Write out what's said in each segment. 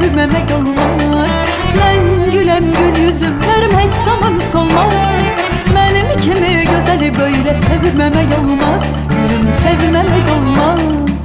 sevmemek olmaz. Ben gülem gül yüzüm, yarım hiç zaman solmaz. Benim kimi gözeli böyle sevmemek olmaz. Gülüm sevmemek olmaz.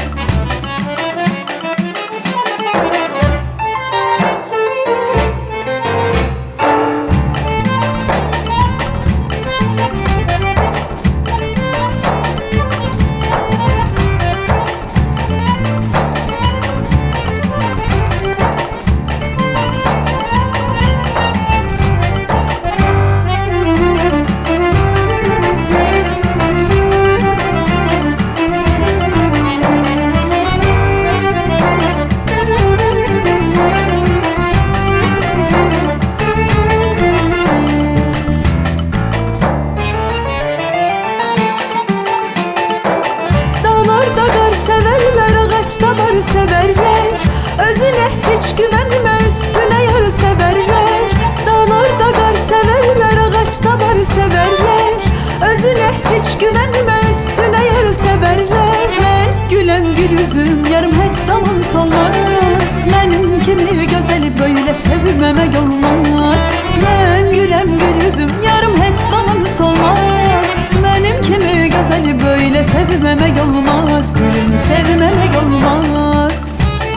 Ağaçtalar severler, özüne hiç güvenme, üstüne yar severler. Dağlarda kar severler, ağaçtalar severler, özüne hiç güvenme, üstüne yar severler. Ben gülem gül yüzüm, yarım hiç zaman solmaz. Benim kimi gözeli böyle sevmemek olmaz. Ben gülem gül yüzüm, yarım hiç zaman solmaz. Benim kimi gözeli böyle sevmemek olmaz. Gülüm sevmemek olmaz.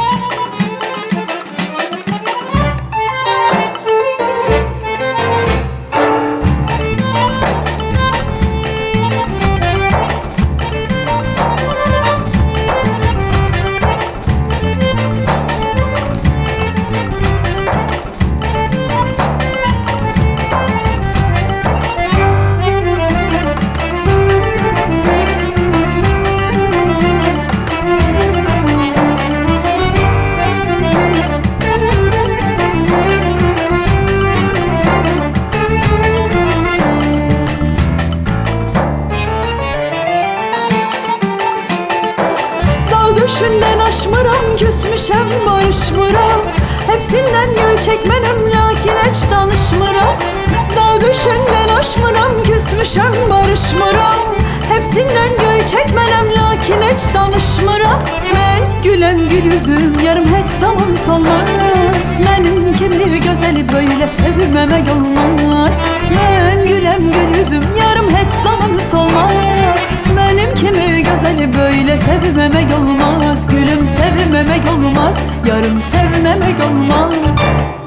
Düşünden aşmıram, küsmüşem barışmıram. Hepsinden yol çekmenem, lakin hiç danışmıram. Dağ düşünden aşmıram, küsmüşem barışmıram. Hepsinden göy çekmenem, lakin hiç danışmıram. Ben gülem gül yüzüm, yarım hiç zaman solmaz. Benim kimi gözeli böyle sevmemek olmaz. Ben gülem gül yüzüm, yarım hiç zaman solmaz. Benim kimi gözeli böyle sevmemek olmaz. Gülüm sevmemek olmaz, yarım sevmemek olmaz.